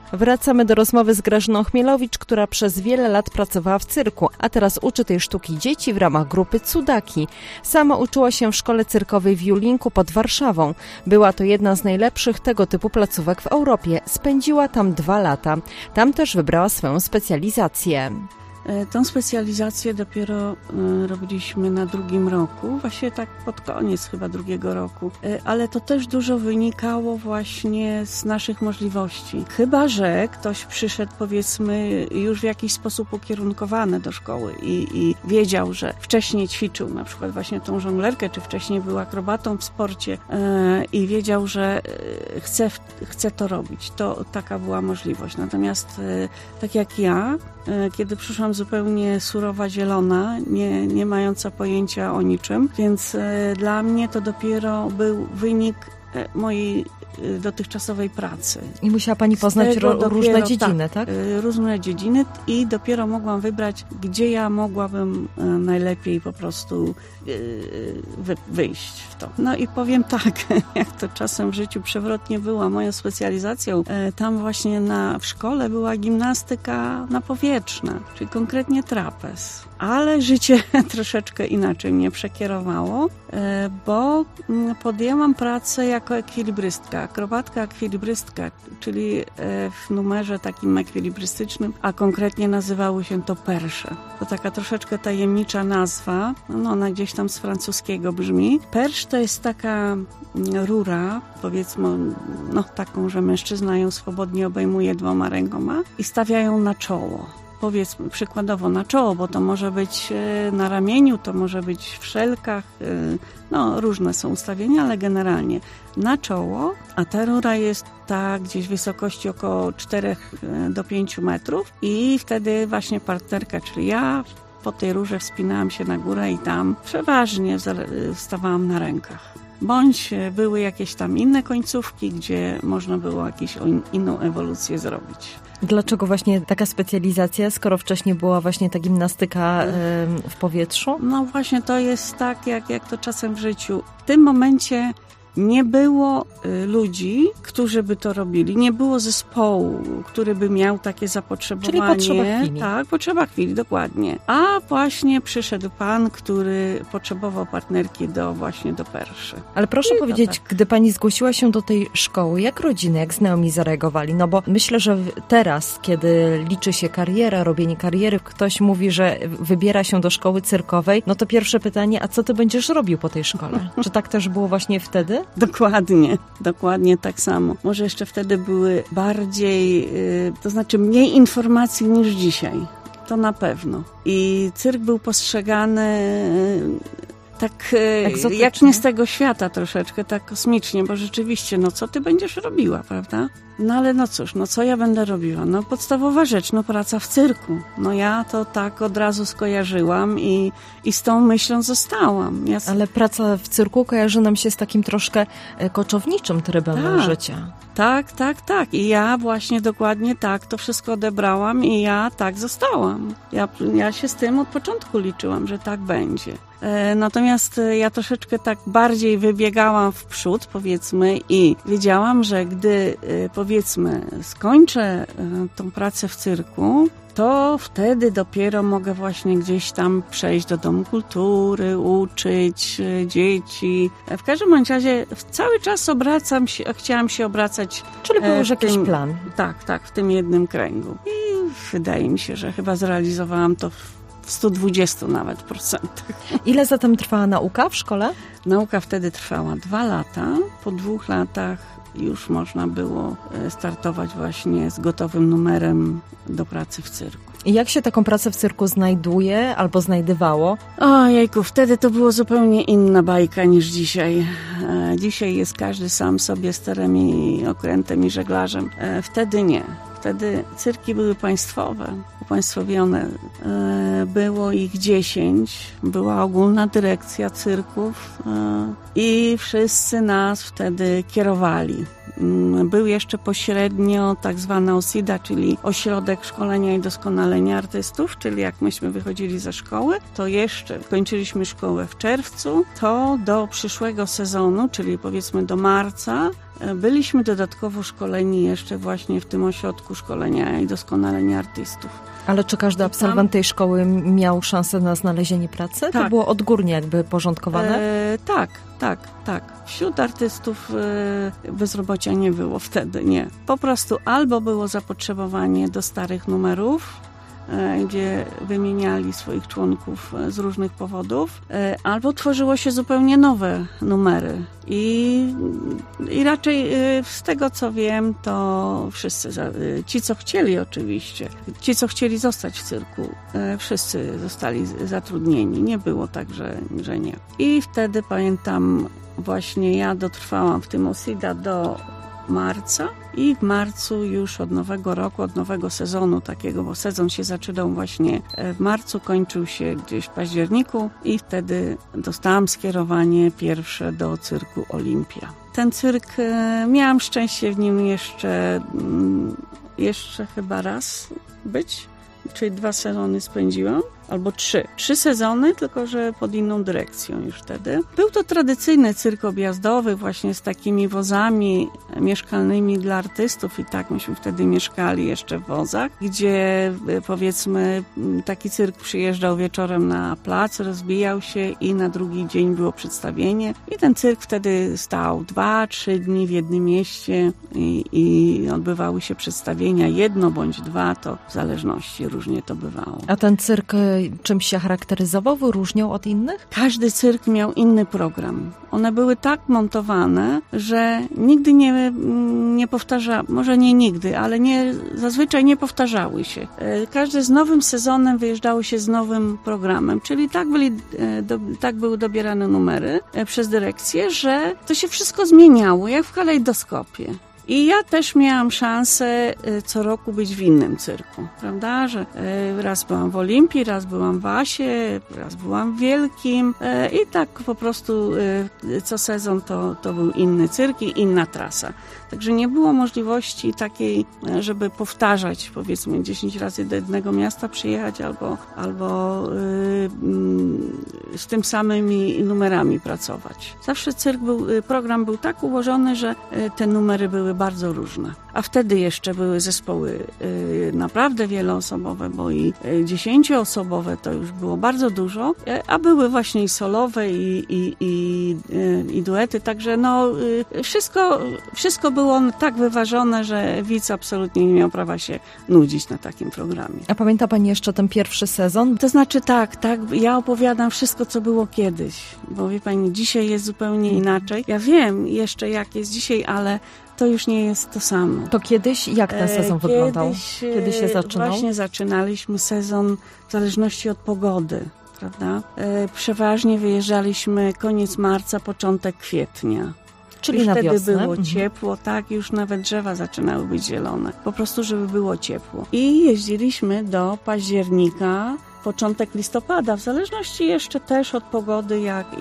Wracamy do rozmowy z Grażyną Chmielowicz, która przez wiele lat pracowała w cyrku, a teraz uczy tej sztuki dzieci w ramach grupy Cudaki. Sama uczyła się w szkole cyrkowej w Julinku pod Warszawą. Była to jedna z najlepszych tego typu placówek w Europie. Spędziła tam 2 lata. Tam też wybrała swoją specjalizację. Tą specjalizację dopiero robiliśmy na 2. roku, właśnie tak pod koniec chyba 2. roku, ale to też dużo wynikało właśnie z naszych możliwości. Chyba że ktoś przyszedł, powiedzmy, już w jakiś sposób ukierunkowany do szkoły i wiedział, że wcześniej ćwiczył na przykład właśnie tą żonglerkę, czy wcześniej był akrobatą w sporcie i wiedział, że chce to robić. To taka była możliwość. Natomiast tak jak ja, kiedy przyszłam zupełnie surowa, zielona, nie mająca pojęcia o niczym, więc dla mnie to dopiero był wynik mojej dotychczasowej pracy. I musiała Pani poznać różne dziedziny, tak? Różne dziedziny i dopiero mogłam wybrać, gdzie ja mogłabym najlepiej po prostu wyjść w to. No i powiem tak, jak to czasem w życiu przewrotnie była moją specjalizacją, tam właśnie w szkole była gimnastyka napowietrzna, czyli konkretnie trapez. Ale życie troszeczkę inaczej mnie przekierowało, bo podjęłam pracę jako ekwilibrystka, akrobatka, ekwilibrystka, czyli w numerze takim ekwilibrystycznym, a konkretnie nazywały się to persze. To taka troszeczkę tajemnicza nazwa, no ona gdzieś tam z francuskiego brzmi. Persz to jest taka rura, powiedzmy, no taką, że mężczyzna ją swobodnie obejmuje 2 rękoma i stawia ją na czoło. Powiedzmy przykładowo na czoło, bo to może być na ramieniu, to może być w szelkach, no różne są ustawienia, ale generalnie na czoło, a ta rura jest gdzieś w wysokości około 4 do 5 metrów i wtedy właśnie partnerka, czyli ja, po tej rurze wspinałam się na górę i tam przeważnie stawałam na rękach. Bądź były jakieś tam inne końcówki, gdzie można było jakąś inną ewolucję zrobić. Dlaczego właśnie taka specjalizacja, skoro wcześniej była właśnie ta gimnastyka w powietrzu? No właśnie to jest tak, jak to czasem w życiu. W tym momencie nie było ludzi, którzy by to robili. Nie było zespołu, który by miał takie zapotrzebowanie. Czyli potrzeba chwili. Tak, potrzeba chwili, dokładnie. A właśnie przyszedł pan, który potrzebował partnerki właśnie do perszy. Ale proszę powiedzieć, tak. Gdy pani zgłosiła się do tej szkoły, jak rodziny, jak znajomi zareagowali? No bo myślę, że teraz, kiedy liczy się kariera, robienie kariery, ktoś mówi, że wybiera się do szkoły cyrkowej, no to pierwsze pytanie, a co ty będziesz robił po tej szkole? Czy tak też było właśnie wtedy? Dokładnie tak samo. Może jeszcze wtedy były bardziej, to znaczy mniej informacji niż dzisiaj. To na pewno. I cyrk był postrzegany tak jak nie z tego świata troszeczkę, tak kosmicznie, bo rzeczywiście, no co ty będziesz robiła, prawda? No ale no cóż, no co ja będę robiła? No podstawowa rzecz, no praca w cyrku. No ja to tak od razu skojarzyłam i z tą myślą zostałam. Ale praca w cyrku kojarzy nam się z takim troszkę koczowniczym trybem życia. Tak. I ja właśnie dokładnie tak to wszystko odebrałam i ja tak zostałam. Ja się z tym od początku liczyłam, że tak będzie. Natomiast ja troszeczkę tak bardziej wybiegałam w przód, powiedzmy, i wiedziałam, że gdy, powiedzmy, skończę tą pracę w cyrku, to wtedy dopiero mogę właśnie gdzieś tam przejść do Domu Kultury, uczyć dzieci. W każdym bądź razie cały czas chciałam się obracać. Czyli był już jakiś plan. Tak, w tym jednym kręgu. I wydaje mi się, że chyba zrealizowałam to w 120 nawet procentach. Ile zatem trwała nauka w szkole? Nauka wtedy trwała 2 lata. Po 2 latach już można było startować właśnie z gotowym numerem do pracy w cyrku. I jak się taką pracę w cyrku znajduje albo znajdywało? Ojejku, wtedy to było zupełnie inna bajka niż dzisiaj. Dzisiaj jest każdy sam sobie sterem i okrętem i żeglarzem. Wtedy nie. Wtedy cyrki były państwowe, upaństwowione. Było ich 10, była ogólna dyrekcja cyrków i wszyscy nas wtedy kierowali. był jeszcze pośrednio tak zwana OSIDA, czyli Ośrodek Szkolenia i Doskonalenia Artystów, czyli jak myśmy wychodzili ze szkoły, to jeszcze kończyliśmy szkołę w czerwcu, to do przyszłego sezonu, czyli powiedzmy do marca, byliśmy dodatkowo szkoleni jeszcze właśnie w tym Ośrodku Szkolenia i Doskonalenia Artystów. Ale czy każdy absolwent tej szkoły miał szansę na znalezienie pracy? Tak. To było odgórnie jakby porządkowane? Tak. Wśród artystów bezrobocia nie było wtedy, nie. Po prostu albo było zapotrzebowanie do starych numerów, gdzie wymieniali swoich członków z różnych powodów, albo tworzyło się zupełnie nowe numery. I raczej z tego, co wiem, to wszyscy, ci co chcieli oczywiście, ci co chcieli zostać w cyrku, wszyscy zostali zatrudnieni. Nie było tak, że nie. I wtedy pamiętam, właśnie ja dotrwałam w tym OSIDA do marca i w marcu już od nowego roku, od nowego sezonu takiego, bo sezon się zaczynał właśnie w marcu, kończył się gdzieś w październiku i wtedy dostałam skierowanie pierwsze do cyrku Olimpia. Ten cyrk, miałam szczęście w nim jeszcze chyba raz być, czyli 2 sezony spędziłam. Albo 3 sezony, tylko że pod inną dyrekcją już wtedy. Był to tradycyjny cyrk objazdowy właśnie z takimi wozami mieszkalnymi dla artystów i tak myśmy wtedy mieszkali jeszcze w wozach, gdzie powiedzmy taki cyrk przyjeżdżał wieczorem na plac, rozbijał się i na drugi dzień było przedstawienie i ten cyrk wtedy stał 2-3 dni w jednym mieście i odbywały się przedstawienia, 1 bądź 2, to w zależności różnie to bywało. A ten cyrk czymś się charakteryzował, wyróżniał od innych? Każdy cyrk miał inny program. One były tak montowane, że nigdy nie powtarzały, może nie nigdy, ale zazwyczaj nie powtarzały się. Każdy z nowym sezonem wyjeżdżało się z nowym programem, czyli tak były dobierane numery przez dyrekcję, że to się wszystko zmieniało, jak w kalejdoskopie. I ja też miałam szansę co roku być w innym cyrku, prawda, że raz byłam w Olimpii, raz byłam w Asie, raz byłam w Wielkim i tak po prostu co sezon to był inny cyrk i inna trasa. Także nie było możliwości takiej, żeby powtarzać, powiedzmy 10 razy do jednego miasta przyjechać albo z tym samymi numerami pracować. Zawsze program był tak ułożony, że te numery były bardzo różne. A wtedy jeszcze były zespoły naprawdę wieloosobowe, bo i 10-osobowe to już było bardzo dużo, a były właśnie i solowe i duety, także wszystko było tak wyważone, że widz absolutnie nie miał prawa się nudzić na takim programie. A pamięta Pani jeszcze ten pierwszy sezon? To znaczy tak, ja opowiadam wszystko, co było kiedyś, bo wie Pani, dzisiaj jest zupełnie inaczej. Ja wiem jeszcze, jak jest dzisiaj, ale to już nie jest to samo. To kiedyś jak ten sezon wyglądał? Kiedy się zaczynał? Właśnie zaczynaliśmy sezon w zależności od pogody, prawda? Przeważnie wyjeżdżaliśmy koniec marca, początek kwietnia. Czyli na wiosnę. Wtedy było ciepło, tak, już nawet drzewa zaczynały być zielone. Po prostu, żeby było ciepło. I jeździliśmy do października, początek listopada, w zależności jeszcze też od pogody,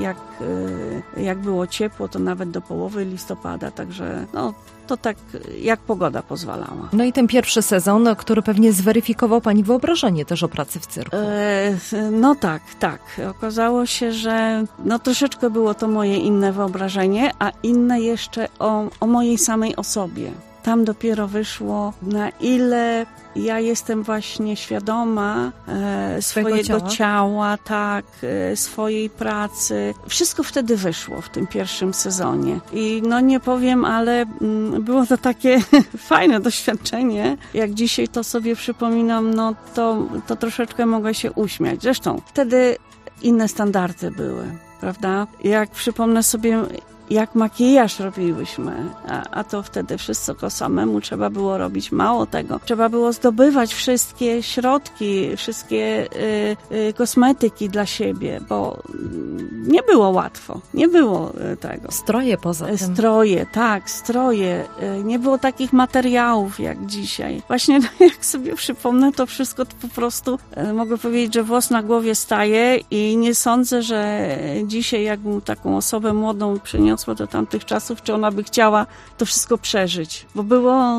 jak było ciepło, to nawet do połowy listopada, także to tak jak pogoda pozwalała. No i ten pierwszy sezon, który pewnie zweryfikował Pani wyobrażenie też o pracy w cyrku. No tak. Okazało się, że troszeczkę było to moje inne wyobrażenie, a inne jeszcze o mojej samej osobie. Tam dopiero wyszło, na ile ja jestem właśnie świadoma swojego ciała, tak, swojej pracy. Wszystko wtedy wyszło w tym pierwszym sezonie. I nie powiem, ale było to takie fajne doświadczenie. Jak dzisiaj to sobie przypominam, to troszeczkę mogę się uśmiać. Zresztą wtedy inne standardy były, prawda? Jak przypomnę sobie, jak makijaż robiłyśmy, a to wtedy wszystko samemu trzeba było robić. Mało tego, trzeba było zdobywać wszystkie środki, wszystkie kosmetyki dla siebie, bo nie było łatwo, nie było tego. Stroje poza tym. Stroje. Nie było takich materiałów jak dzisiaj. Właśnie jak sobie przypomnę to wszystko, to po prostu mogę powiedzieć, że włos na głowie staje i nie sądzę, że dzisiaj jakbym taką osobę młodą przyniosła przeniosła do tamtych czasów, czy ona by chciała to wszystko przeżyć. Bo było,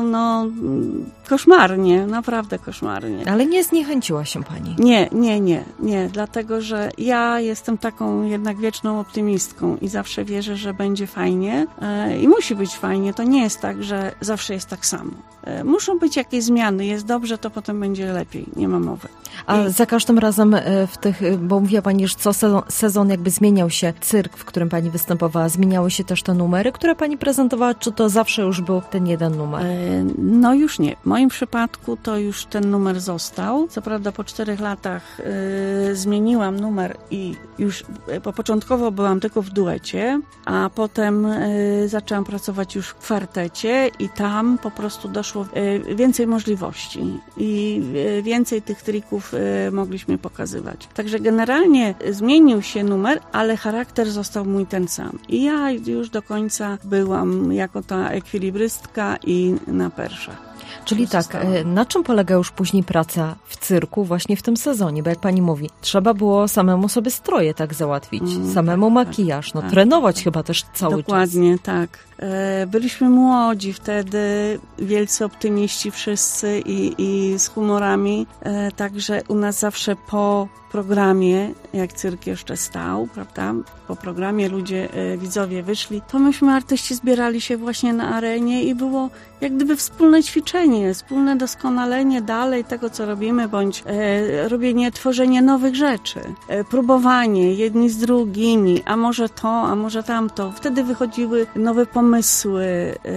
koszmarnie, naprawdę koszmarnie. Ale nie zniechęciła się pani? Nie, dlatego, że ja jestem taką jednak wieczną optymistką i zawsze wierzę, że będzie fajnie i musi być fajnie. To nie jest tak, że zawsze jest tak samo. Muszą być jakieś zmiany. Jest dobrze, to potem będzie lepiej. Nie ma mowy. A za każdym razem bo mówiła pani, że co sezon jakby zmieniał się cyrk, w którym pani występowała, zmieniały się też te numery, które pani prezentowała, czy to zawsze już był ten jeden numer? No już nie. W moim przypadku to już ten numer został. Co prawda po 4 latach zmieniłam numer i już początkowo byłam tylko w duecie, a potem zaczęłam pracować już w kwartecie i tam po prostu doszło więcej możliwości i więcej tych trików mogliśmy pokazywać. Także generalnie zmienił się numer, ale charakter został mój ten sam. I ja już do końca byłam jako ta ekwilibrystka i na perszach. Czyli tak, na czym polega już później praca w cyrku właśnie w tym sezonie? Bo jak pani mówi, trzeba było samemu sobie stroje tak załatwić, samemu makijaż, trenować chyba też cały czas. Dokładnie, tak. Byliśmy młodzi wtedy, wielcy optymiści wszyscy i z humorami, także u nas zawsze po programie, jak cyrk jeszcze stał, prawda, po programie ludzie, widzowie wyszli, to myśmy artyści zbierali się właśnie na arenie i było jak gdyby wspólne ćwiczenie, wspólne doskonalenie dalej tego, co robimy, bądź robienie, tworzenie nowych rzeczy, próbowanie jedni z drugimi, a może to, a może tamto. Wtedy wychodziły nowe pomysły,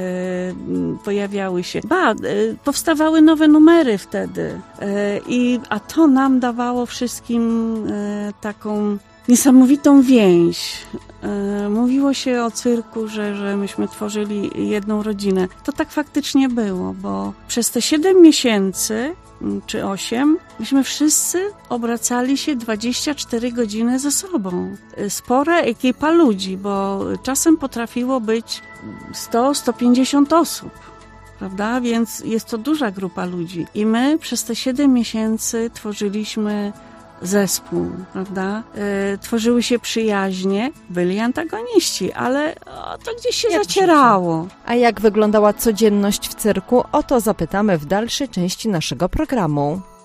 pojawiały się. Powstawały nowe numery wtedy. A to nam dawało wszystkim taką niesamowitą więź. Mówiło się o cyrku, że myśmy tworzyli jedną rodzinę. To tak faktycznie było, bo przez te 7 miesięcy czy 8, myśmy wszyscy obracali się 24 godziny ze sobą. Spora ekipa ludzi, bo czasem potrafiło być 100-150 osób. Prawda? Więc jest to duża grupa ludzi. I my przez te 7 miesięcy tworzyliśmy zespół, prawda? Tworzyły się przyjaźnie, byli antagoniści, ale to gdzieś się zacierało. A jak wyglądała codzienność w cyrku? O to zapytamy w dalszej części naszego programu.